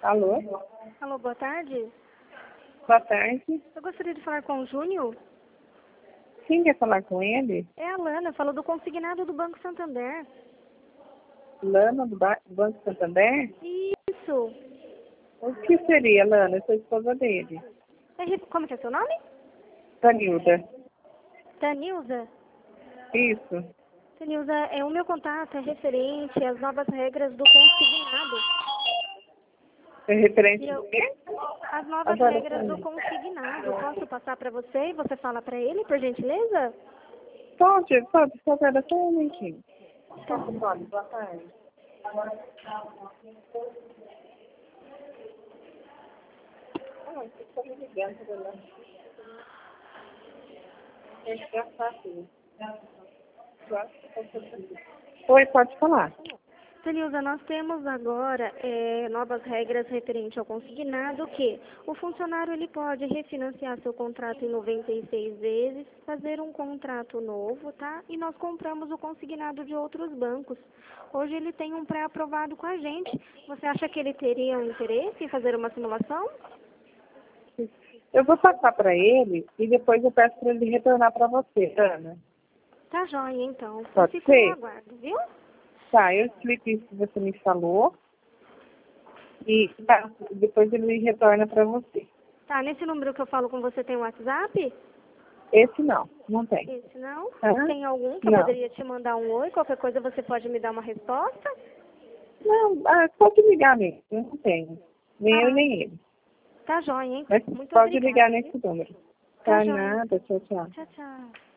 Alô? Alô, boa tarde. Boa tarde. Eu gostaria de falar com o Júnior. Quem quer falar com ele? É a Lana, falou do consignado do Banco Santander. Lana, do Banco Santander? Isso. O que seria, Lana? Eu sou esposa dele. Como que é seu nome? Tanilda. Tanilza. Isso. Tanilza, o meu contato é referente às novas regras do consignado. É referente ao quê? As novas Agora, regras do consignado. Posso passar para você e você fala para ele, por gentileza? pode, só espera só um momentinho. Tá. Pode, boa tarde. Você está me ligando, né? Oi, pode falar. Tanilza, nós temos agora novas regras referente ao consignado que o funcionário ele pode refinanciar seu contrato em 96 vezes, fazer um contrato novo, tá? E nós compramos o consignado de outros bancos. Hoje ele tem um pré-aprovado com a gente. Você acha que ele teria um interesse em fazer uma simulação? Eu vou passar para ele e depois eu peço para ele retornar para você, Ana. Tá joia, então. Pode Fico ser? no aguardo, viu? Tá, eu explico isso que você me falou e depois ele retorna para você. Tá, nesse número que eu falo com você tem um WhatsApp? Esse não tem. Esse não? Hã? Tem algum que eu Não. poderia te mandar um oi? Qualquer coisa você pode me dar uma resposta? Não, pode ligar mesmo, eu não tenho. Nem eu, Ah, nem ele. tá joia, hein? Mas Muito pode obrigada. ligar Viu? nesse número. Tá Tá joia. nada, tchau, tchau. Tchau, tchau.